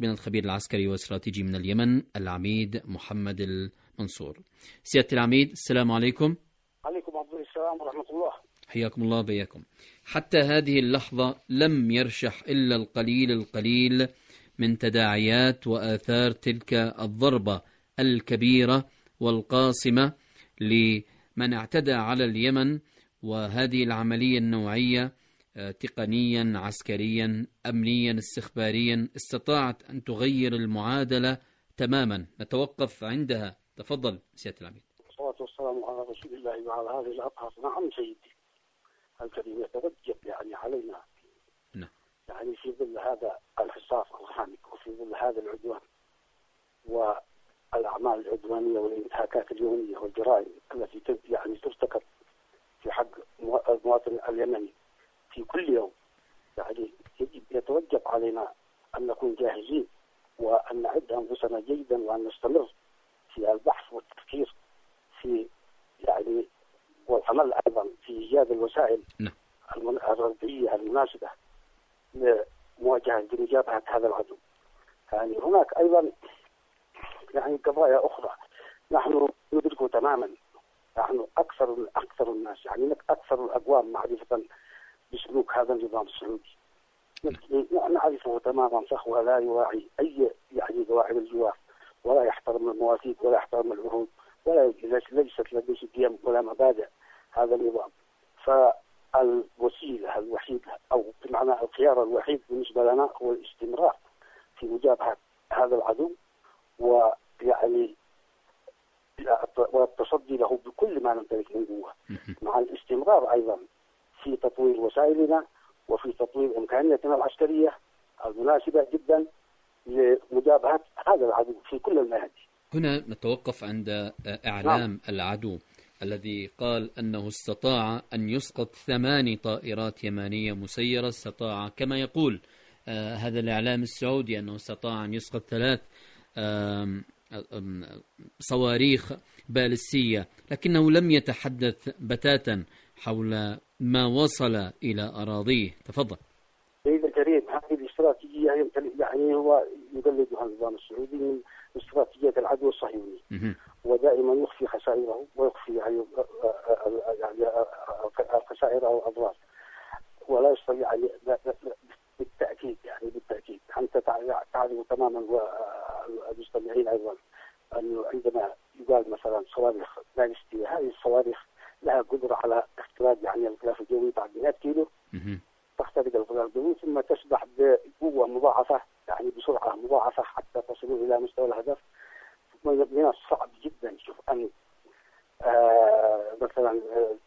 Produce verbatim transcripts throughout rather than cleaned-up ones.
من الخبير العسكري والاستراتيجي من اليمن العميد محمد المنصور. سيادة العميد، السلام عليكم. عليكم السلام ورحمة الله. حياكم الله بياكم. حتى هذه اللحظة لم يرشح إلا القليل القليل من تداعيات وآثار تلك الضربة الكبيرة والقاصمة لمن اعتدى على اليمن، وهذه العملية النوعية تقنيا عسكريا أمنيا استخباريا استطاعت أن تغير المعادلة تماما. نتوقف عندها. تفضل سيادة العميد. الصلاة والسلام على رسول الله وعلى هذه الأطهار. نعم سيدي الكريم، يتوجب يعني علينا نعم. يعني في ظل هذا الحصار الخانق وفي ظل هذا العدوان والأعمال العدوانية والانتهاكات اليومية والجرائم التي يعني ترتكب في حق المواطن اليمني في كل يوم، يعني يتوجب علينا أن نكون جاهزين وأن نعد أنفسنا جيدا وأن نستمر في البحث والتفكير في يعني والعمل أيضا في إيجاد الوسائل الردعية المناسبة لمواجهة لمجابهة هذا العدو. يعني هناك أيضا يعني قضايا أخرى نحن ندركه تماما. نحن أكثر أكثر الناس يعني أكثر الأقوام معرفة بسلوك هذا النظام السعودي. نعرفه تماما، فهو لا يراعي أي يعني قواعد الجوار، ولا يحترم المواثيق ولا يحترم العهود، ولا ليست لديه قيم ولا مبادئ هذا النظام. فالوسيلة الوحيدة أو بمعنى الخيار الوحيد بالنسبة لنا هو الاستمرار في مجابهة هذا العدو، ويعني والتصدي له بكل ما نمتلك من قوة، مع الاستمرار أيضا في تطوير وسائلنا وفي تطوير إمكانياتنا العسكرية المناسبة جدا لمجابهة هذا العدو في كل الميادين. هنا نتوقف عند إعلام نعم. العدو الذي قال أنه استطاع أن يسقط ثماني طائرات يمانية مسيرة، استطاع كما يقول آه هذا الإعلام السعودي أنه استطاع أن يسقط ثلاث آه صواريخ باليستية، لكنه لم يتحدث بتاتا حول ما وصل إلى أراضيه. تفضل. سيد الكريم، هذه الاستراتيجية يعني هو يقلدها النظام السعودي من استراتيجية العدو الصهيوني، ودائما يخفي خسائره ويخفي يعني خسائره والأضرار، ولا يستطيع يعني بالتأكيد يعني بالتأكيد أنت تعلم تماما والمستمعين أيضا أنه عندما يقال مثلا صواريخ باليستية، هذه الصواريخ لها قدرة على اختراق يعني الغلاف الجوي بعد مئة كيلو، تخترق الغلاف الجوي ثم تسبح بقوة مضاعفة يعني بسرعة مضاعفة حتى تصل إلى مستوى الهدف. من الصعب جدا شوف أن آه مثلا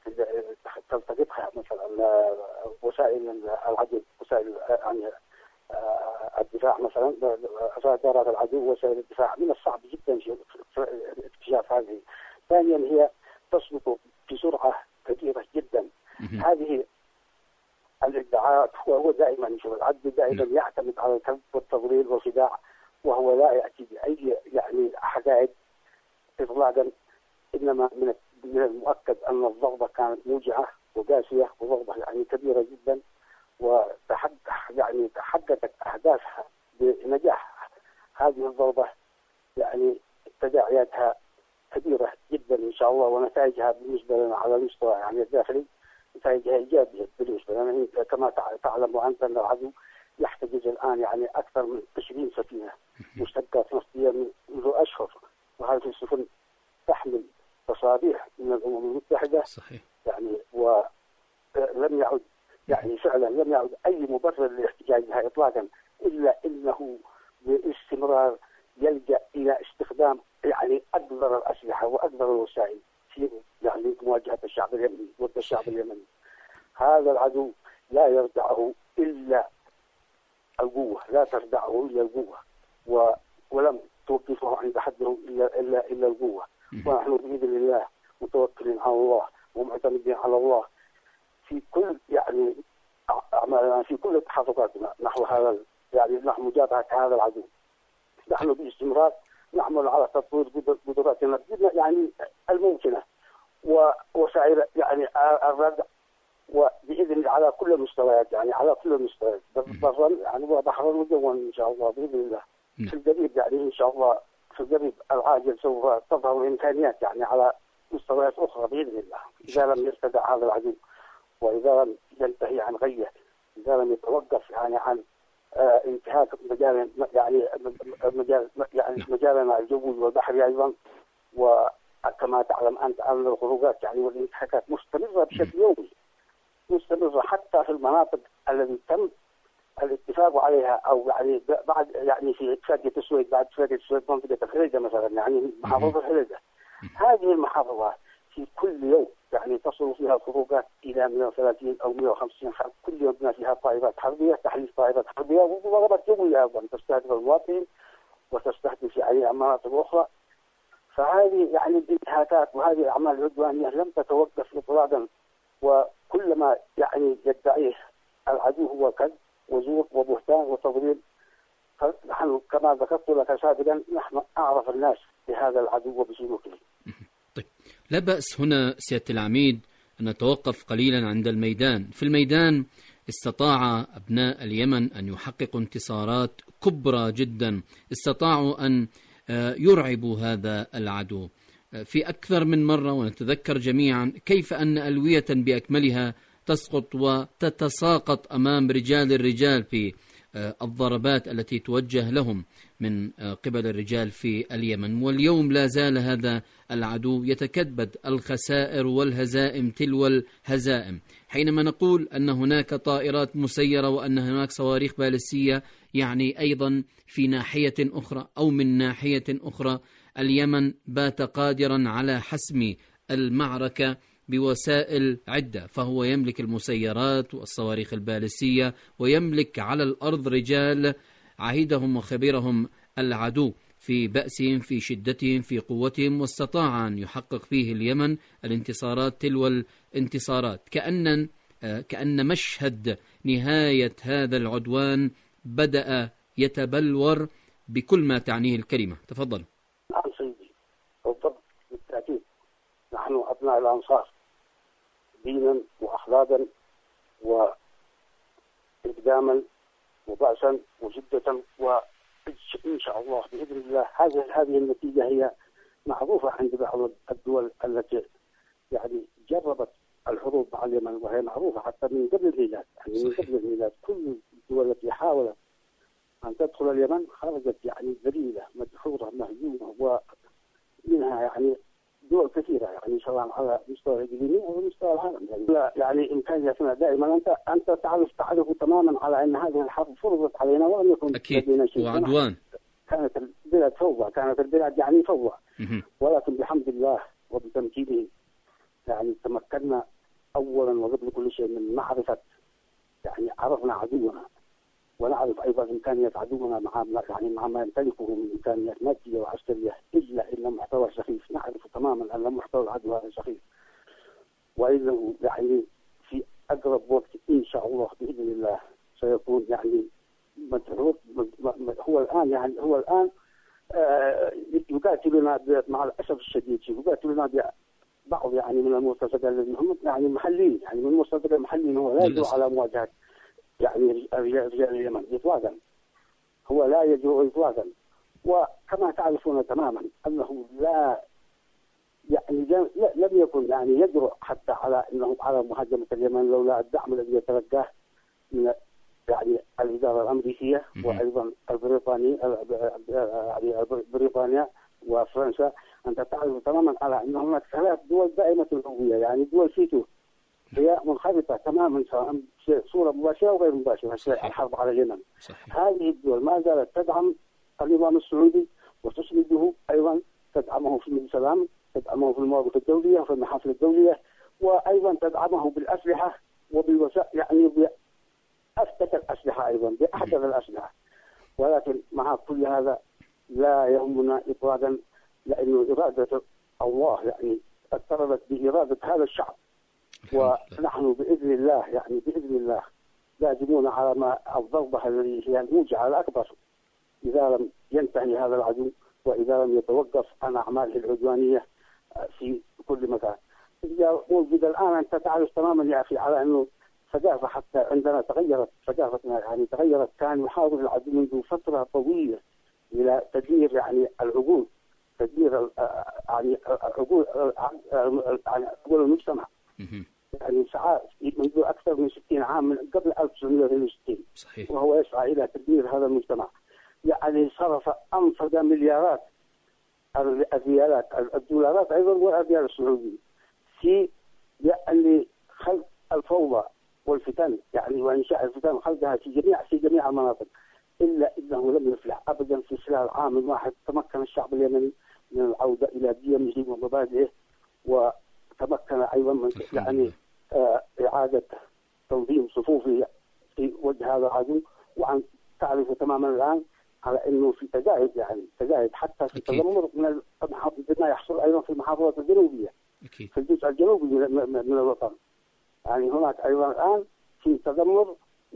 تلتقطها مثلا آه وسائل العدو، وسائل يعني آه الدفاع مثلا رادارات العدو وسائل الدفاع، من الصعب جدا اكتشاف هذه. ثانيا هي تسقط بسرعة كبيرة جدا. هذه الادعاءات هو دائما يشوف العدو دائما يعتمد على الكذب والتضليل والخداع، وهو لا يأتي بأي يعني حقائق إطلاقا، إنما من من المؤكد أن الضربة كانت موجعة وقاسية وضربة يعني كبيرة جدا، وتحقق يعني تحققت أهدافها بنجاح. هذه الضربة يعني تداعياتها كبيرة جدا إن شاء الله، ونتائجها بالنسبة لنا على المستوى يعني الداخلي نتائجها إيجابية بالنسبة لنا. كما تعلم وأنت أن العدو يحتجز الآن يعني أكثر من عشرين سفينة مشتقات نفطية منذ أشهر، وهذه السفن تحمل تصاريح من الأمم المتحدة. صحيح. يعني ولم يعد يعني فعلا لم يعد أي مبرر لاحتجاجها إطلاقا، إلا إنه باستمرار يلجأ إلى استخدام يعني أكبر الأسلحة وأكبر الوسائل في يعني مواجهة الشعب اليمني ضد الشعب اليمني. هذا العدو لا يردعه إلا القوة، لا تردعه إلا القوة، و... ولم توقفه عند حده إلا إلا إلا القوة. ونحن بإذن الله متوكلين على الله ومعتمدين على الله في كل يعني أعمالنا، في كل تحركاتنا نحو هذا يعني نحو مجابهة هذا العدو. نحن باستمرار نعمل على تطوير قدراتنا يعني الممكنة ووسائل يعني الردع، وبإذن الله على كل المستويات يعني على كل المستويات برا يعني وبحرا وجوا إن شاء الله بإذن الله. في القريب يعني إن شاء الله في القريب العاجل سوف تظهر إمكانيات يعني على مستويات أخرى بإذن الله، إذا لم يستدع هذا العدو، وإذا لم ينتهي عن غيه، إذا لم يتوقف يعني عن آه انتهاك مجال يعني مجال يعني مجالنا الجوي والبحري أيضا. وكما تعلم أنت أن الخروجات يعني والانتهاكات مستمرة بشكل يومي، مستمرة حتى في المناطق التي تم الاتفاق عليها، أو يعني بعد يعني في اتفاقية السويد، بعد اتفاقية السويد منطقة الحليجة مثلا، يعني محافظة الحليجة، هذه المحافظات في كل يوم يعني تصل فيها الخروجات إلى مئة وثلاثين أو مئة وخمسين خارج، كل يوم بما فيها طائرات حربية، تحليل طائرات حربية وضربات جوية أيضا تستهدف المواطنين وتستهدف يعني مناطق أخرى. فهذه يعني الانتهاكات وهذه الأعمال العدوانية لم تتوقف إطلاقا، وكل ما يعني يدعيه العدو هو كذب وزور وبهتان وتضليل. فنحن كما ذكرت لك سابقا نحن أعرف الناس بهذا العدو وبسلوكه. طيب، لا بأس هنا سيادة العميد أن نتوقف قليلا عند الميدان. في الميدان استطاع أبناء اليمن أن يحققوا انتصارات كبرى جدا، استطاعوا أن يرعبوا هذا العدو في أكثر من مرة، ونتذكر جميعا كيف أن ألوية بأكملها تسقط وتتساقط أمام رجال الرجال في الضربات التي توجه لهم من قبل الرجال في اليمن. واليوم لا زال هذا العدو يتكبد الخسائر والهزائم تلو الهزائم. حينما نقول أن هناك طائرات مسيرة وأن هناك صواريخ باليستية، يعني أيضا في ناحية أخرى أو من ناحية أخرى اليمن بات قادرا على حسم المعركة بوسائل عدة، فهو يملك المسيرات والصواريخ الباليستية، ويملك على الأرض رجال عهدهم وخبرهم العدو في بأسهم، في شدتهم، في قوتهم، واستطاع أن يحقق فيه اليمن الانتصارات تلو الانتصارات. كأن كأن مشهد نهاية هذا العدوان بدأ يتبلور بكل ما تعنيه الكلمة. تفضل. نعم سيدي، بالضبط، بالتأكيد نحن أبناء الأنصار دينا وأخلاقا وإقداما وبأسا وجدة، وإن شاء الله بإذن الله هذه هذه النتيجة هي معروفة عند بعض الدول التي يعني جربت الحروب مع اليمن، وهي معروفة حتى من قبل الميلاد، يعني من قبل الميلاد كل الدول التي حاولت أن تدخل اليمن خرجت يعني ذليلة مدحورة مهزومة، ومنها يعني دول كثيرة يعني سواء على مستوى الإقليمي أو مستوى العالم. يعني, يعني إمكانياتنا دائما أنت أنت تعرف تعرف تماما على أن هذه الحرب فرضت علينا ولم يكن لدينا شيء، وعدوان. كانت البلاد فوضى، كانت البلاد يعني فوضى، ولكن بحمد الله وبتمكينه يعني تمكنا أولا وقبل كل شيء من معرفة، يعني عرفنا عدونا ونعرف أيضا إمكانيات عدونا مع يعني مع ما يمتلكه من إمكانيات مادية وعسكرية، إلا إن محتوى سخيف، نعرف تماما أن محتوى العدو هذا سخيف، وإنه يعني في أقرب وقت إن شاء الله بإذن الله سيكون يعني مدحور. هو الآن يعني هو الآن آه يقاتلنا مع الأسف الشديد، يقاتلنا بعض يعني من المرتزقة الذين هم يعني محليين، يعني من المرتزقة المحليين، هو لا يجرؤ على مواجهة يعني رجال اليمن إطلاقا، هو لا يجرؤ إطلاقا. وكما تعرفون تماما أنه لا يعني لم يكن يعني يجرؤ حتى على أنه على مهاجمة اليمن لولا الدعم الذي يتلقاه من يعني الإدارة الأمريكية وأيضا البريطاني يعني بريطانيا وفرنسا. أنت تعرف تماما على أن هناك ثلاث دول دائمة الهوية، يعني دول فيتو هي منخرطة تماما سواء صورة مباشرة وغير مباشرة في الحرب على اليمن. صحيح. هذه الدول ما زالت تدعم النظام السعودي وتسنده، أيضا تدعمه في مجلس الأمن، تدعمه في المواقف الدولية وفي المحافل الدولية، وأيضا تدعمه بالأسلحة وبالوسائل يعني بأفتك الأسلحة، أيضا بأحدث الأسلحة. ولكن مع كل هذا لا يهمنا إطلاقا، لأنه إرادة الله يعني اقتربت بإرادة هذا الشعب، ونحن بإذن الله يعني بإذن الله لازمون على ما الضربة التي هي الموجعة الأكبر إذا لم ينتهي هذا العدو، وإذا لم يتوقف عن أعماله العدوانية في كل مكان. موجود الآن أنت تعرف تماما يا أخي على أنه ثقافة حتى عندنا تغيرت، ثقافتنا يعني تغيرت. كان يحاول العدو منذ فترة طويلة إلى تدمير يعني العقول، تدمير يعني عقول يعني عقول المجتمع. يعني سعى منذ أكثر من ستين عام، من قبل ألف وتسعمائة واثنين وستين صحيح. وهو يسعى إلى تدمير هذا المجتمع. يعني صرف أنفق مليارات الريالات الدولارات أيضا والريال السعودي في يعني خلق الفوضى والفتن، يعني وإنشاء الفتن وخلقها في جميع في جميع المناطق، إلا إنه لم يفلح أبدا. في خلال عام واحد تمكن الشعب اليمني من العودة إلى ديمه ومبادئه، وتمكن أيضا من يعني آه إعادة تنظيم صفوفه في وجه هذا العدو. وعن تعرف تماما الآن على أنه في تجاهد، يعني تجاهد حتى في تذمر من ما يحصل أيضا في المحافظات الجنوبية، أكيد. في الجزء الجنوبي من الوطن. يعني هناك أيضا الآن في تذمر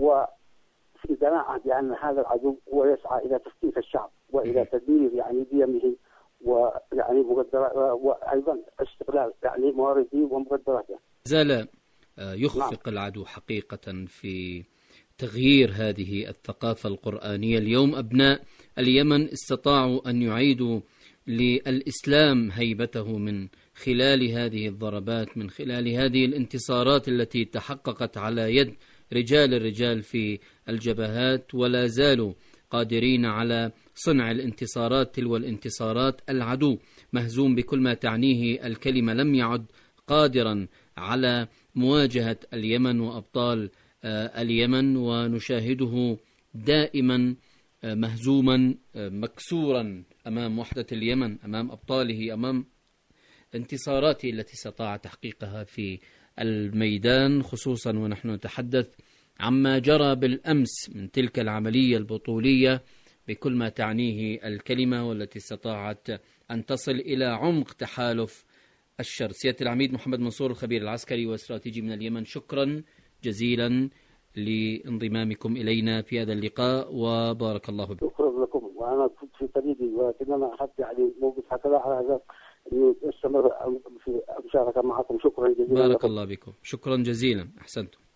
وفي قناعة بأن هذا العدو ويسعى إلى تفتيت الشعب وإلى تدمير يعني ديمه ويعني مقدرات وأيضا استغلال يعني موارده ومقدراته. زال يخفق العدو حقيقة في تغيير هذه الثقافة القرآنية. اليوم أبناء اليمن استطاعوا أن يعيدوا للإسلام هيبته من خلال هذه الضربات، من خلال هذه الانتصارات التي تحققت على يد رجال الرجال في الجبهات، ولا زالوا قادرين على صنع الانتصارات تلو الانتصارات. العدو مهزوم بكل ما تعنيه الكلمة، لم يعد قادرا على مواجهة اليمن وأبطال اليمن، ونشاهده دائما مهزوما مكسورا أمام وحدة اليمن، أمام أبطاله، أمام انتصاراته التي استطاع تحقيقها في الميدان، خصوصا ونحن نتحدث عما جرى بالأمس من تلك العملية البطولية بكل ما تعنيه الكلمة، والتي استطاعت أن تصل إلى عمق تحالف الشر. سيادة العميد محمد منصور، الخبير العسكري والاستراتيجي من اليمن، شكرا جزيلا لانضمامكم إلينا في هذا اللقاء وبارك الله بكم. شكرا لكم، وأنا كنت في طريقي ولكننا أخذت يعني موقف هكذا على هذا أن أستمر في المشاركة معكم. شكرا جزيلا بارك لكم. الله بكم، شكرا جزيلا، أحسنتم.